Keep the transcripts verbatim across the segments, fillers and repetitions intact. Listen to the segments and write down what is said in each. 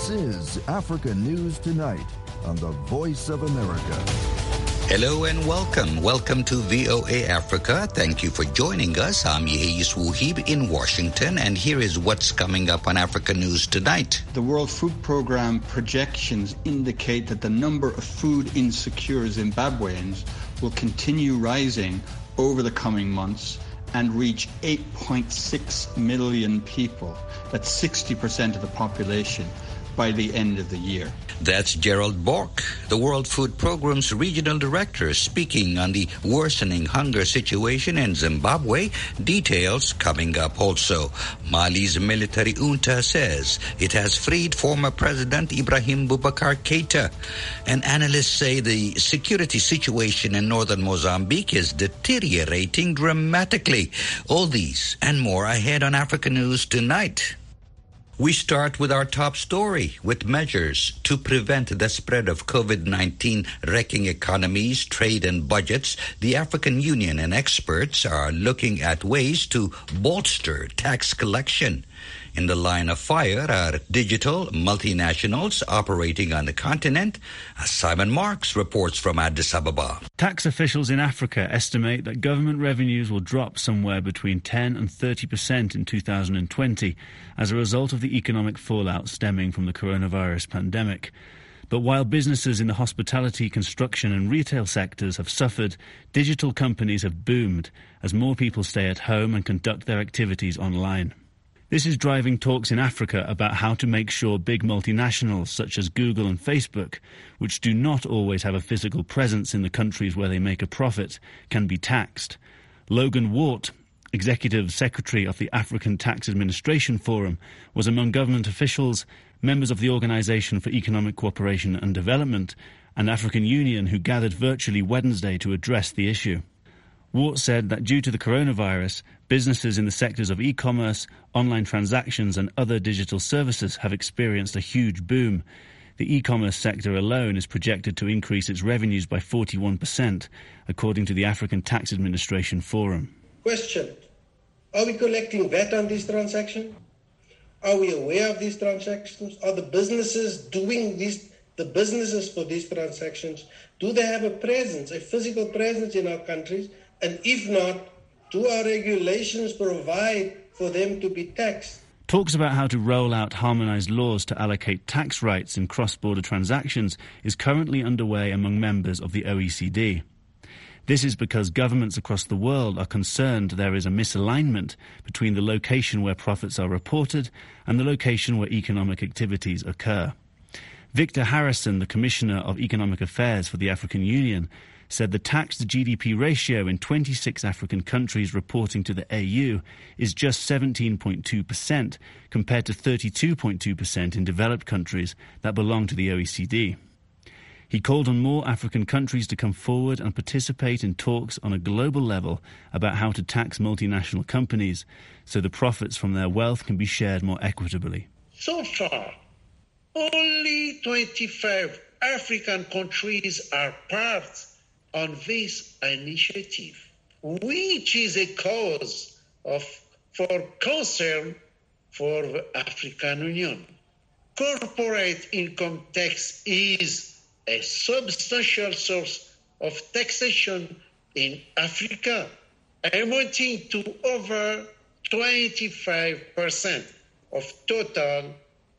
This is Africa News Tonight on the Voice of America. Hello and welcome. Welcome to V O A Africa. Thank you for joining us. I'm Yehis Wuhib in Washington, and here is what's coming up on Africa News Tonight. The World Food Programme projections indicate that the number of food insecure Zimbabweans will continue rising over the coming months and reach eight point six million people. That's sixty percent of the population by the end of the year. That's Gerald Bork, the World Food Programme's regional director, speaking on the worsening hunger situation in Zimbabwe. Details coming up also. Mali's military junta says it has freed former President Ibrahim Boubacar Keïta. And analysts say the security situation in northern Mozambique is deteriorating dramatically. All these and more ahead on Africa News Tonight. We start with our top story. With measures to prevent the spread of COVID nineteen wrecking economies, trade and budgets, the African Union and experts are looking at ways to bolster tax collection. In the line of fire are digital multinationals operating on the continent, as Simon Marks reports from Addis Ababa. Tax officials in Africa estimate that government revenues will drop somewhere between ten and thirty percent in two thousand twenty as a result of the economic fallout stemming from the coronavirus pandemic. But while businesses in the hospitality, construction and retail sectors have suffered, digital companies have boomed as more people stay at home and conduct their activities online. This is driving talks in Africa about how to make sure big multinationals such as Google and Facebook, which do not always have a physical presence in the countries where they make a profit, can be taxed. Logan Wart, Executive Secretary of the African Tax Administration Forum, was among government officials, members of the Organization for Economic Cooperation and Development, and African Union who gathered virtually Wednesday to address the issue. Wart said that due to the coronavirus, businesses in the sectors of e-commerce, online transactions and other digital services have experienced a huge boom. The e-commerce sector alone is projected to increase its revenues by forty-one percent, according to the African Tax Administration Forum. Question: are we collecting V A T on these transactions? Are we aware of these transactions? Are the businesses doing these, the businesses for these transactions, do they have a presence, a physical presence in our countries? And if not, do our regulations provide for them to be taxed? Talks about how to roll out harmonised laws to allocate tax rights in cross-border transactions is currently underway among members of the O E C D. This is because governments across the world are concerned there is a misalignment between the location where profits are reported and the location where economic activities occur. Victor Harrison, the Commissioner of Economic Affairs for the African Union, said the tax-to-G D P ratio in twenty-six African countries reporting to the A U is just seventeen point two percent compared to thirty-two point two percent in developed countries that belong to the O E C D. He called on more African countries to come forward and participate in talks on a global level about how to tax multinational companies so the profits from their wealth can be shared more equitably. So far, only twenty-five African countries are part on this initiative, which is a cause of for concern for the African Union. Corporate income tax is a substantial source of taxation in Africa, amounting to over twenty-five percent of total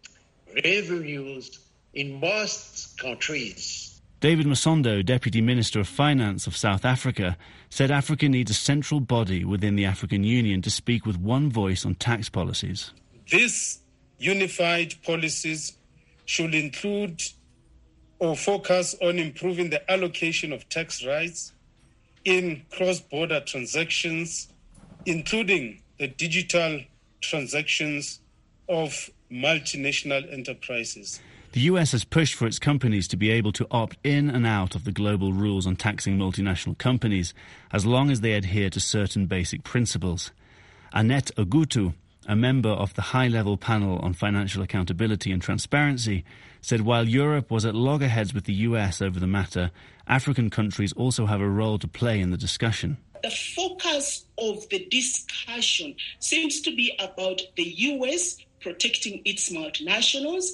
revenues in most countries. David Masondo, Deputy Minister of Finance of South Africa, said Africa needs a central body within the African Union to speak with one voice on tax policies. These unified policies should include or focus on improving the allocation of tax rights in cross-border transactions, including the digital transactions of multinational enterprises. The U S has pushed for its companies to be able to opt in and out of the global rules on taxing multinational companies as long as they adhere to certain basic principles. Annette Ogutu, a member of the high-level panel on financial accountability and transparency, said while Europe was at loggerheads with the U S over the matter, African countries also have a role to play in the discussion. The focus of the discussion seems to be about the U S protecting its multinationals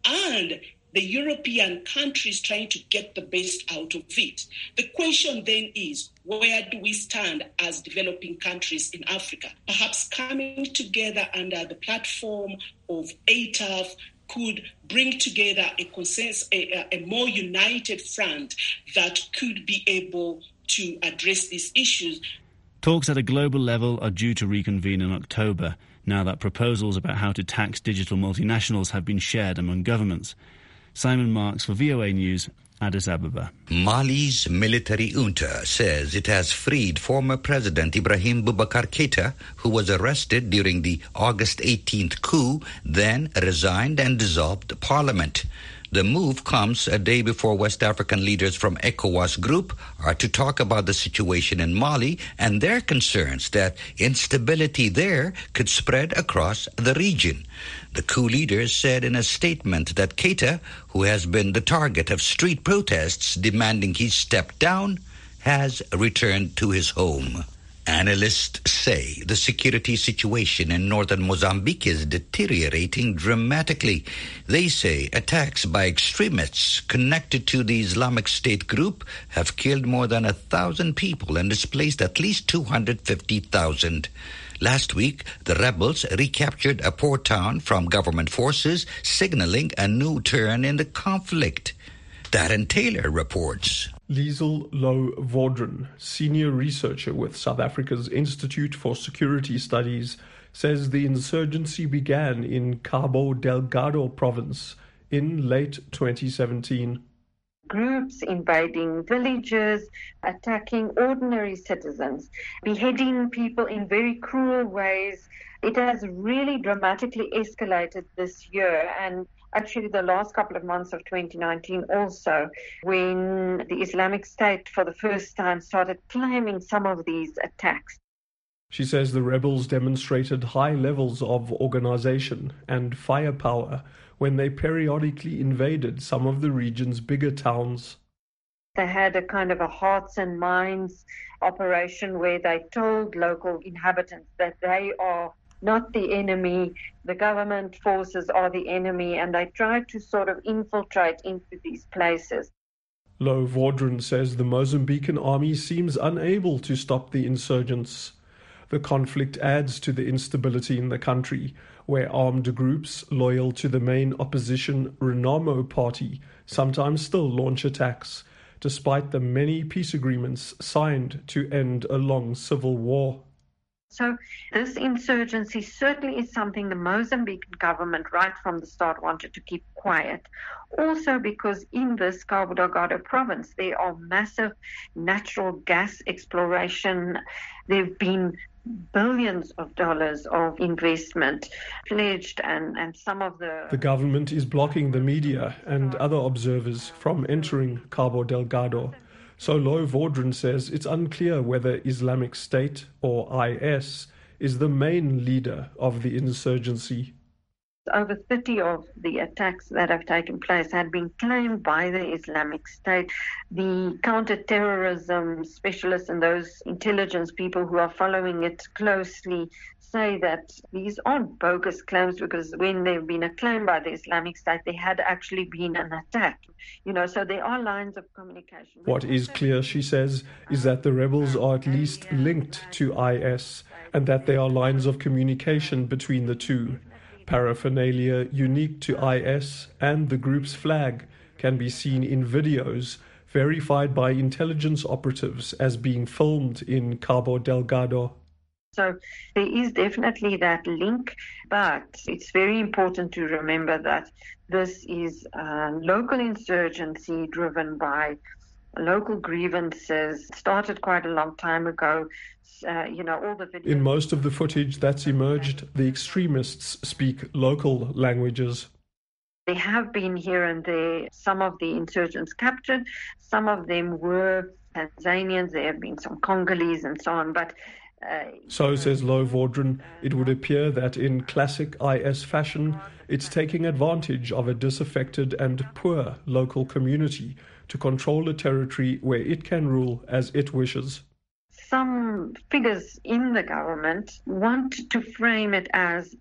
and the European countries trying to get the best out of it. The question then is, where do we stand as developing countries in Africa? Perhaps coming together under the platform of A T A F could bring together a consensus, a, a more united front that could be able to address these issues. Talks at a global level are due to reconvene in October, now that proposals about how to tax digital multinationals have been shared among governments. Simon Marks for V O A News, Addis Ababa. Mali's military junta says it has freed former President Ibrahim Boubacar Keïta, who was arrested during the August eighteenth coup, then resigned and dissolved parliament. The move comes a day before West African leaders from ECOWAS group are to talk about the situation in Mali and their concerns that instability there could spread across the region. The coup leaders said in a statement that Keïta, who has been the target of street protests demanding he step down, has returned to his home. Analysts say the security situation in northern Mozambique is deteriorating dramatically. They say attacks by extremists connected to the Islamic State group have killed more than a thousand people and displaced at least two hundred fifty thousand. Last week, the rebels recaptured a port town from government forces, signaling a new turn in the conflict. Darren Taylor reports. Liesl Louw Vaudren, senior researcher with South Africa's Institute for Security Studies, says the insurgency began in Cabo Delgado province in late twenty seventeen. Groups invading villages, attacking ordinary citizens, beheading people in very cruel ways. It has really dramatically escalated this year, and actually the last couple of months of twenty nineteen also, when the Islamic State for the first time started claiming some of these attacks. She says the rebels demonstrated high levels of organization and firepower when they periodically invaded some of the region's bigger towns. They had a kind of a hearts and minds operation where they told local inhabitants that they are not the enemy, the government forces are the enemy, and they tried to sort of infiltrate into these places. Louw Vaudren says the Mozambican army seems unable to stop the insurgents. The conflict adds to the instability in the country, where armed groups loyal to the main opposition Renamo party sometimes still launch attacks, despite the many peace agreements signed to end a long civil war. So this insurgency certainly is something the Mozambican government right from the start wanted to keep quiet. Also because in this Cabo Delgado province, there are massive natural gas exploration. There have been billions of dollars of investment pledged, and, and some of the... The government is blocking the media and other observers from entering Cabo Delgado. So Louw Vaudren says it's unclear whether Islamic State, or I S, is the main leader of the insurgency. Over thirty of the attacks that have taken place had been claimed by the Islamic State. The counter-terrorism specialists and those intelligence people who are following it closely say that these aren't bogus claims, because when there have been a claim by the Islamic State, there had actually been an attack. You know, so there are lines of communication. What is clear, she says, is that the rebels are at least linked to I S, and that there are lines of communication between the two. Paraphernalia unique to I S and the group's flag can be seen in videos verified by intelligence operatives as being filmed in Cabo Delgado. So there is definitely that link, but it's very important to remember that this is a local insurgency driven by local grievances. It started quite a long time ago. Uh, you know, all the videos. In most of the footage that's emerged, the extremists speak local languages. There have been here and there some of the insurgents captured. Some of them were Tanzanians. There have been some Congolese and so on. But uh, so says Louw Vaudren, it would appear that in classic I S fashion, it's taking advantage of a disaffected and poor local community to control a territory where it can rule as it wishes. Some figures in the government want to frame it as a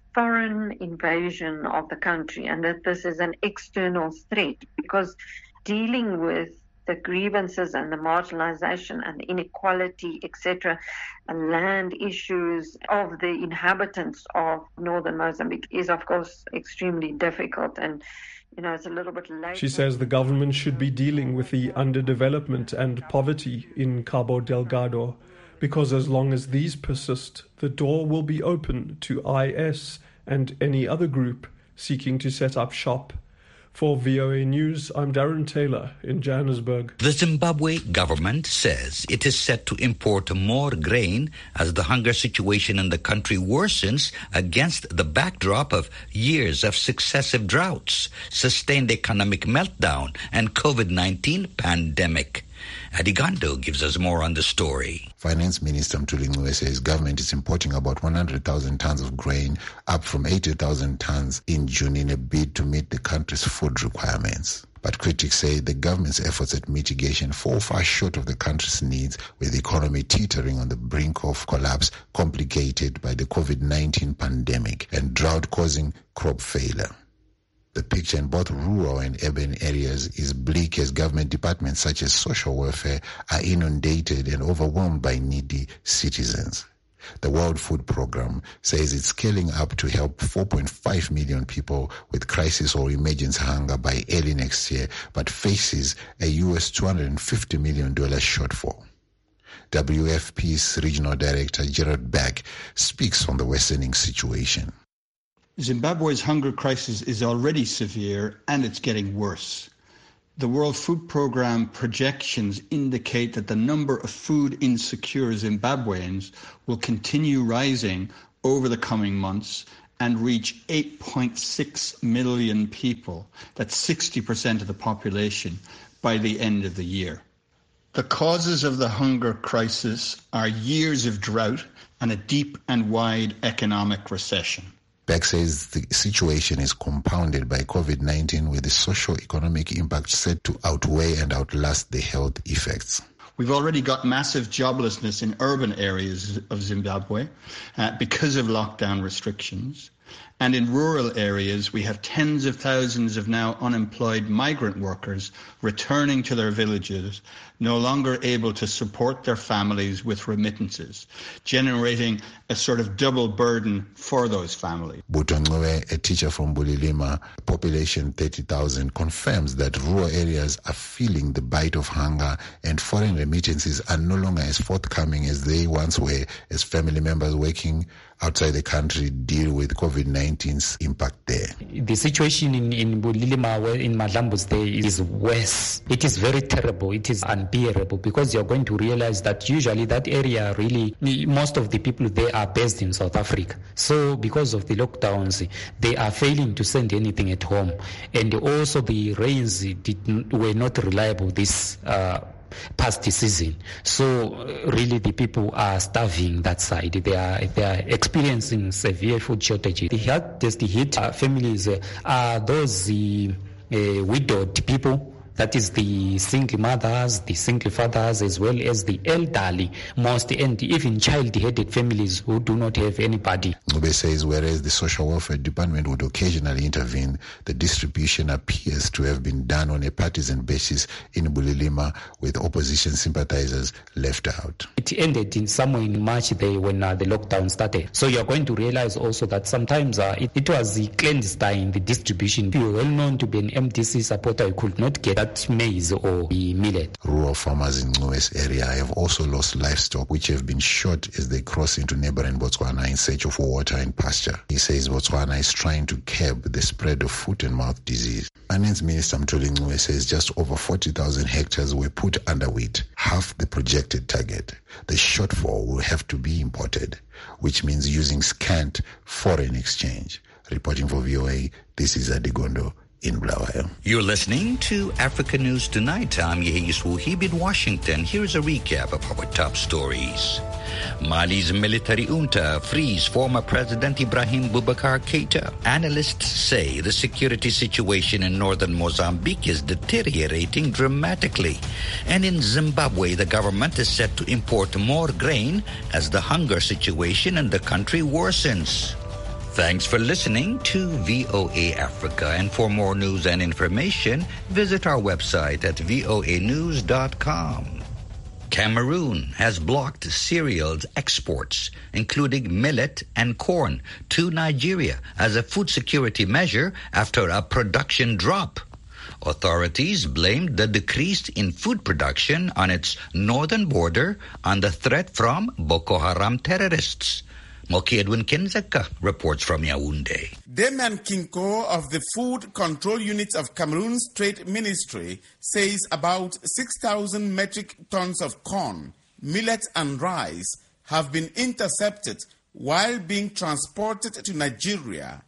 foreign invasion of the country and that this is an external threat, because dealing with the grievances and the marginalization and the inequality, et cetera, and land issues of the inhabitants of northern Mozambique is, of course, extremely difficult. And, you know, it's a little bit late. She says the government should be dealing with the underdevelopment and poverty in Cabo Delgado, because as long as these persist, the door will be open to I S and any other group seeking to set up shop. For V O A News, I'm Darren Taylor in Johannesburg. The Zimbabwe government says it is set to import more grain as the hunger situation in the country worsens against the backdrop of years of successive droughts, sustained economic meltdown, and COVID nineteen pandemic. Adigando gives us more on the story. Finance Minister Mthuli Ncube says government is importing about one hundred thousand tons of grain, up from eighty thousand tons in June, in a bid to meet the country's food requirements. But critics say the government's efforts at mitigation fall far short of the country's needs, with the economy teetering on the brink of collapse, complicated by the COVID nineteen pandemic and drought causing crop failure. The picture in both rural and urban areas is bleak, as government departments such as social welfare are inundated and overwhelmed by needy citizens. The World Food Programme says it's scaling up to help four point five million people with crisis or emergency hunger by early next year, but faces a U S two hundred fifty million dollars shortfall. W F P's Regional Director Gerard Beck speaks on the worsening situation. Zimbabwe's hunger crisis is already severe and it's getting worse. The World Food Programme projections indicate that the number of food insecure Zimbabweans will continue rising over the coming months and reach eight point six million people. That's sixty percent of the population by the end of the year. The causes of the hunger crisis are years of drought and a deep and wide economic recession. Beck says the situation is compounded by COVID nineteen, with the socio-economic impact set to outweigh and outlast the health effects. We've already got massive joblessness in urban areas of Zimbabwe uh, because of lockdown restrictions. And in rural areas, we have tens of thousands of now unemployed migrant workers returning to their villages, no longer able to support their families with remittances, generating a sort of double burden for those families. Buto Ncube, a teacher from Bulilima, population thirty thousand, confirms that rural areas are feeling the bite of hunger and foreign remittances are no longer as forthcoming as they once were, as family members working outside the country deal with COVID nineteen's impact there. The situation in, in Bulilima, in Madlambu's Day, is worse. It is very terrible. It is unbearable, because you're going to realize that usually that area, really, most of the people there are based in South Africa. So because of the lockdowns, they are failing to send anything at home. And also the rains did, were not reliable this uh, past season. So uh, really the people are starving that side. They are they are experiencing severe food shortages. The hardest hit uh, families uh, are those uh, uh, widowed people. That is the single mothers, the single fathers, as well as the elderly, most, and even child-headed families who do not have anybody. Ncube says whereas the social welfare department would occasionally intervene, the distribution appears to have been done on a partisan basis in Bulilima, with opposition sympathizers left out. It ended in somewhere in March there when uh, the lockdown started. So you're going to realize also that sometimes uh, it, it was clandestine, the distribution. If you're well known to be an M D C supporter, you could not get that maize or millet. Rural farmers in Ncube's area have also lost livestock, which have been shot as they cross into neighboring Botswana in search of water and pasture. He says Botswana is trying to curb the spread of foot and mouth disease. Finance Minister Mthuli Ncube says just over forty thousand hectares were put under wheat, half the projected target. The shortfall will have to be imported, which means using scant foreign exchange. Reporting for V O A, this is Adigondo in Bulawayo. You're listening to Africa News Tonight. I'm Yehis Wuhib in Washington. Here's a recap of our top stories. Mali's military junta frees former President Ibrahim Boubacar Keita. Analysts say the security situation in northern Mozambique is deteriorating dramatically. And in Zimbabwe, the government is set to import more grain as the hunger situation in the country worsens. Thanks for listening to V O A Africa. And for more news and information, visit our website at voa news dot com. Cameroon has blocked cereals exports, including millet and corn, to Nigeria as a food security measure after a production drop. Authorities blamed the decrease in food production on its northern border on the threat from Boko Haram terrorists. Moki Edwin Kenzeka reports from Yaoundé. Damian Kinko of the Food Control Unit of Cameroon's Trade Ministry says about six thousand metric tons of corn, millet and rice have been intercepted while being transported to Nigeria.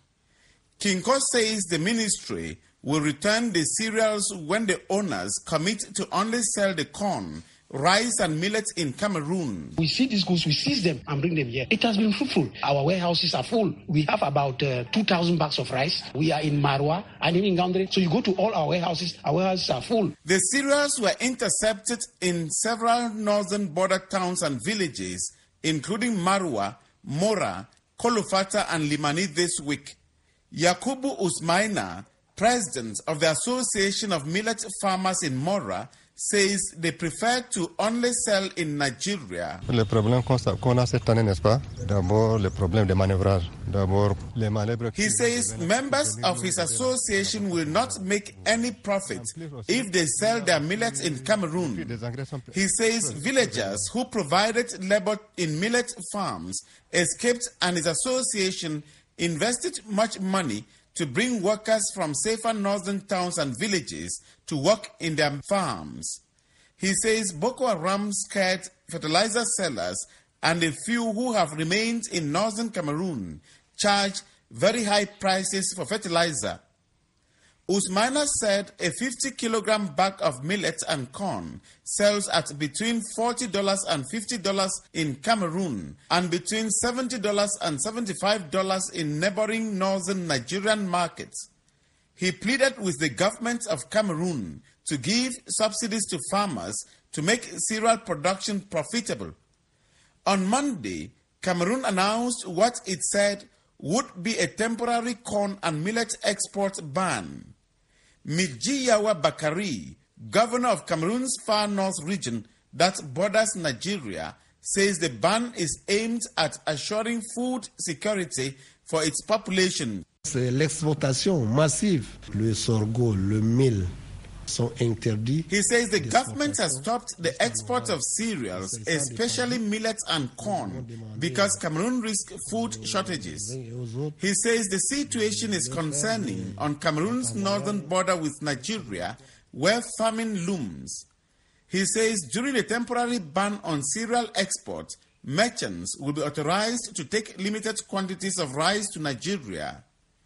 Kinko says the ministry will return the cereals when the owners commit to only sell the corn, rice and millet in Cameroon. We see these goods, we seize them and bring them here. It has been fruitful. Our warehouses are full. We have about uh, two thousand bags of rice. We are in Marwa and in Ngaoundé. So you go to all our warehouses, our warehouses are full. The cereals were intercepted in several northern border towns and villages, including Marwa, Mora, Kolofata and Limani this week. Yakubu Usmaina, president of the Association of Millet Farmers in Mora, says they prefer to only sell in Nigeria. Le problème qu'on a cette année, n'est-ce pas? D'abord, le problème de manœuvrage. D'abord, les manœuvres. He says members of his association will not make any profit if they sell their millet in Cameroon. He says villagers who provided labor in millet farms escaped and his association invested much money to bring workers from safer northern towns and villages to work in their farms. He says Boko Haram scared fertilizer sellers and a few who have remained in northern Cameroon charge very high prices for fertilizer. Usmana said a fifty kilogram bag of millet and corn sells at between forty dollars and fifty dollars in Cameroon and between seventy dollars and seventy-five dollars in neighboring northern Nigerian markets. He pleaded with the government of Cameroon to give subsidies to farmers to make cereal production profitable. On Monday, Cameroon announced what it said would be a temporary corn and millet export ban. Midjiyawa Bakari, governor of Cameroon's far north region that borders Nigeria, says the ban is aimed at assuring food security for its population. C'est l'exportation massive. Le sorgho, le mil sont interdits. He says the government has stopped the export of cereals, especially millet and corn, because Cameroon risks food shortages. He says the situation is concerning on Cameroon's northern border with Nigeria, where famine looms. He says during a temporary ban on cereal export, merchants will be authorized to take limited quantities of rice to Nigeria.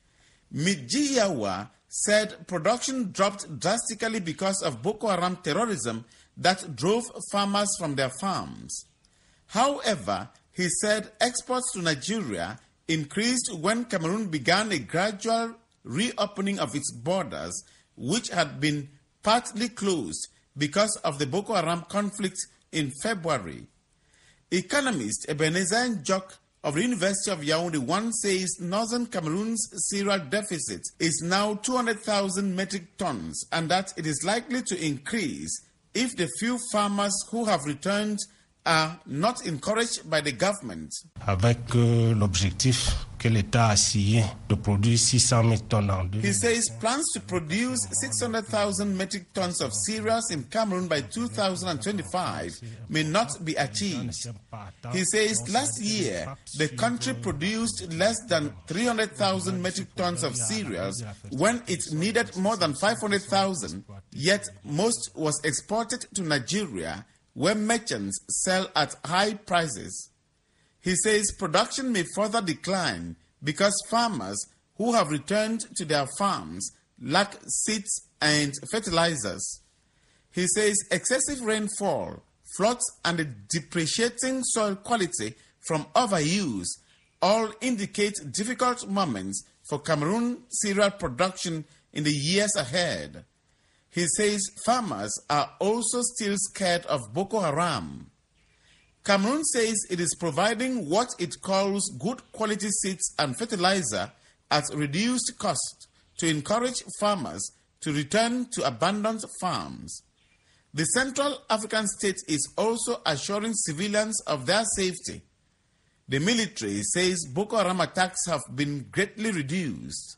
Midjiyawa said production dropped drastically because of Boko Haram terrorism that drove farmers from their farms. However, he said exports to Nigeria increased when Cameroon began a gradual reopening of its borders, which had been partly closed because of the Boko Haram conflict in February. Economist Ebenezer Njok of the University of Yaoundé once says northern Cameroon's cereal deficit is now two hundred thousand metric tons and that it is likely to increase if the few farmers who have returned are not encouraged by the government. Avec euh, l'objectif que l'État a signé de produire six cent mille tonnes en deux. He says plans to produce six hundred thousand metric tons of cereals in Cameroon by two thousand twenty-five may not be achieved. He says last year the country produced less than three hundred thousand metric tons of cereals when it needed more than five hundred thousand, yet most was exported to Nigeria, where merchants sell at high prices. He says production may further decline because farmers who have returned to their farms lack seeds and fertilizers. He says excessive rainfall, floods, and a depreciating soil quality from overuse all indicate difficult moments for Cameroon cereal production in the years ahead. He says farmers are also still scared of Boko Haram. Cameroon says it is providing what it calls good quality seeds and fertilizer at reduced cost to encourage farmers to return to abandoned farms. The Central African state is also assuring civilians of their safety. The military says Boko Haram attacks have been greatly reduced.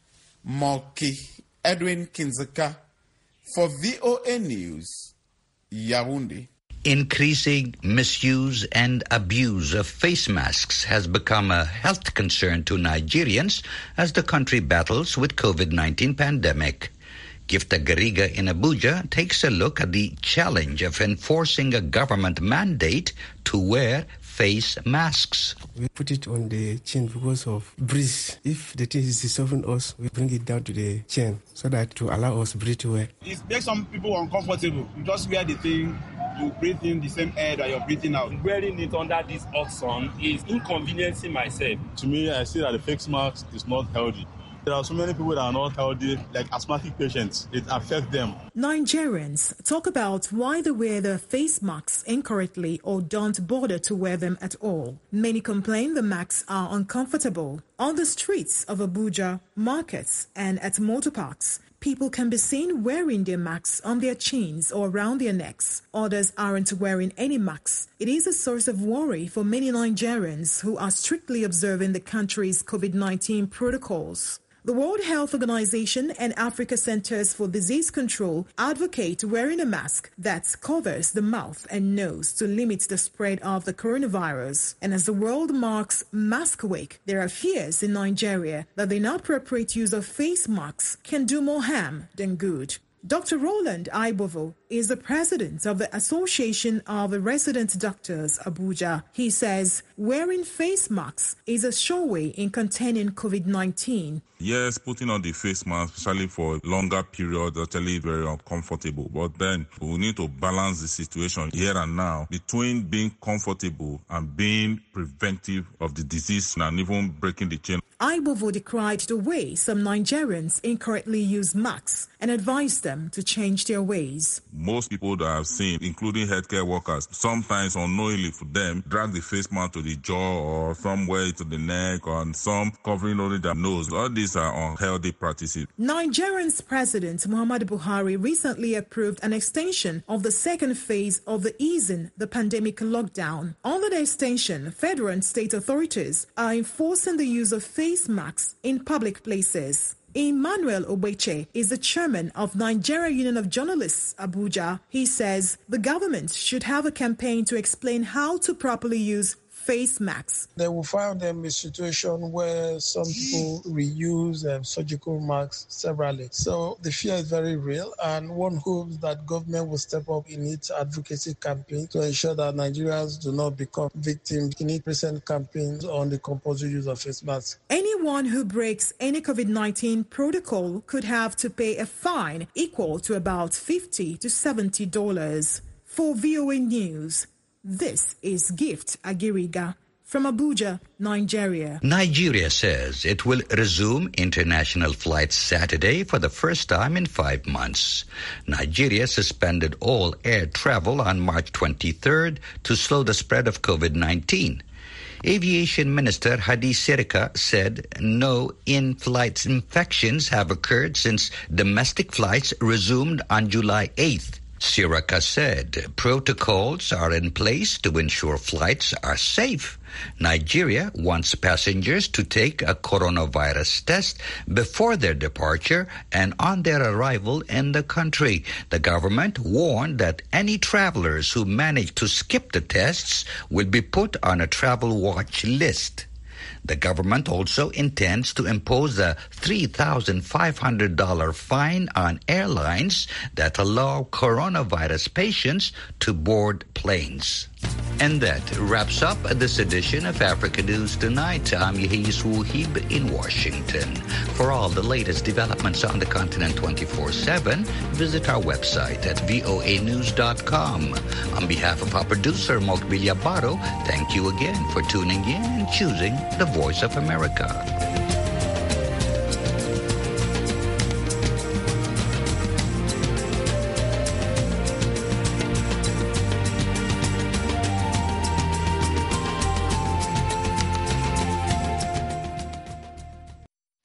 Moki Edwin Kinzeka for V O A News, Yaoundé. Increasing misuse and abuse of face masks has become a health concern to Nigerians as the country battles with COVID nineteen pandemic. Gifta Gariga in Abuja takes a look at the challenge of enforcing a government mandate to wear face masks. We put it on the chin because of breeze. If the thing is disturbing us, we bring it down to the chin so that to allow us breathe well. It makes some people uncomfortable. You just wear the thing, you breathe in the same air that you're breathing out. Wearing it under this hot sun is inconveniencing myself. To me, I see that the face mask is not healthy. There are so many people that are not healthy, like asthmatic patients. It affects them. Nigerians talk about why they wear their face masks incorrectly or don't bother to wear them at all. Many complain the masks are uncomfortable. On the streets of Abuja, markets, and at motor parks, people can be seen wearing their masks on their chins or around their necks. Others aren't wearing any masks. It is a source of worry for many Nigerians who are strictly observing the country's COVID nineteen protocols. The World Health Organization and Africa Centers for Disease Control advocate wearing a mask that covers the mouth and nose to limit the spread of the coronavirus. And as the world marks Mask Week, there are fears in Nigeria that the inappropriate use of face masks can do more harm than good. Doctor Roland Aibovo is the president of the Association of Resident Doctors, Abuja. He says wearing face masks is a sure way in containing COVID nineteen. Yes, putting on the face mask, especially for longer periods, actually very uncomfortable. But then we need to balance the situation here and now between being comfortable and being preventive of the disease and even breaking the chain. Aibovo decried the way some Nigerians incorrectly use masks and advised them to change their ways. Most people that I've seen, including healthcare workers, sometimes unknowingly for them, drag the face mask to the jaw or somewhere to the neck, or some covering only their nose. All these are unhealthy practices. Nigeria's President Muhammadu Buhari recently approved an extension of the second phase of the easing the pandemic lockdown. Under the extension, federal and state authorities are enforcing the use of face masks in public places. Emmanuel Obeche is the chairman of Nigeria Union of Journalists, Abuja. He says the government should have a campaign to explain how to properly use face masks. They will find them in a situation where some people reuse um, surgical masks severally. So the fear is very real, and one hopes that government will step up in its advocacy campaign to ensure that Nigerians do not become victims in its recent campaigns on the compulsory use of face masks. Anyone who breaks any COVID nineteen protocol could have to pay a fine equal to about fifty to seventy dollars. For V O A News, this is Gift Agiriga from Abuja, Nigeria. Nigeria says it will resume international flights Saturday for the first time in five months. Nigeria suspended all air travel on March twenty-third to slow the spread of COVID nineteen. Aviation Minister Hadi Sirika said no in-flight infections have occurred since domestic flights resumed on July eighth. Sirika said protocols are in place to ensure flights are safe. Nigeria wants passengers to take a coronavirus test before their departure and on their arrival in the country. The government warned that any travelers who manage to skip the tests will be put on a travel watch list. The government also intends to impose a three thousand five hundred dollars fine on airlines that allow coronavirus patients to board planes. And that wraps up this edition of Africa News Tonight. I'm Yehis Wuhib in Washington. For all the latest developments on the continent twenty-four seven, visit our website at voa news dot com. On behalf of our producer, Mokbilia Baro, thank you again for tuning in and choosing the Voice of America.